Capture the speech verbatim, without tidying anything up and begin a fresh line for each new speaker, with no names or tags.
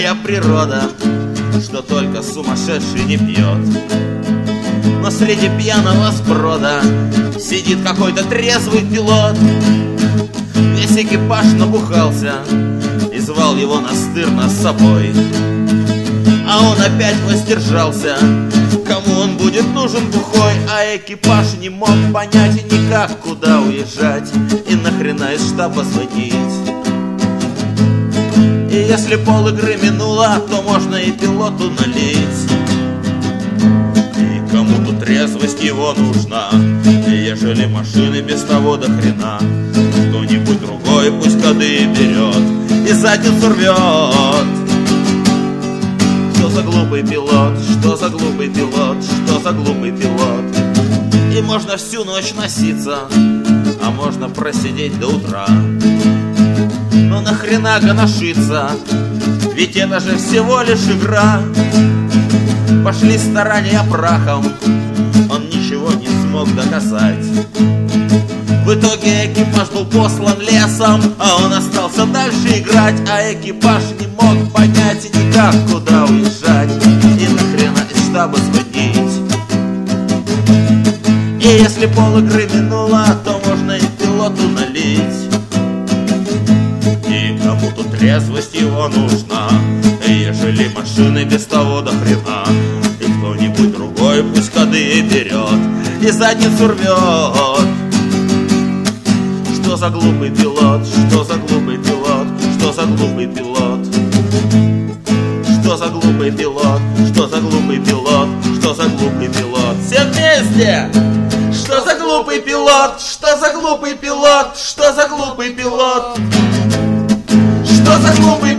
такая природа, что только сумасшедший не пьет. Но среди пьяного сброда сидит какой-то трезвый пилот. Весь экипаж набухался и звал его настырно с собой. А он опять воздержался, кому он будет нужен бухой. А экипаж не мог понять никак, куда уезжать и нахрена из штаба звонить. И если пол игры минуло, то можно и пилоту налить. И кому-то трезвость его нужна, и ежели машины без того до хрена, кто-нибудь другой пусть коды берет и задницу рвет. Что за глупый пилот, что за глупый пилот, что за глупый пилот. И можно всю ночь носиться, а можно просидеть до утра. Но нахрена гоношиться, ведь это же всего лишь игра. Пошли старания прахом, он ничего не смог доказать. В итоге экипаж был послан лесом, а он остался дальше играть. А экипаж не мог понять никак, куда уезжать и нахрена из штаба звонить. И если пол игры минуло, то можно и пилоту налить. И кому-то трезвость его нужна, и ежели машины без того до хрена, и кто-нибудь другой пусть коды берет и задницу рвет. Что за глупый пилот, что за глупый пилот, что за глупый пилот. Что за глупый пилот, что за глупый пилот, что за глупый пилот. Все вместе! Что за глупый пилот, что за глупый пилот, что за глупый пилот. Что за глупый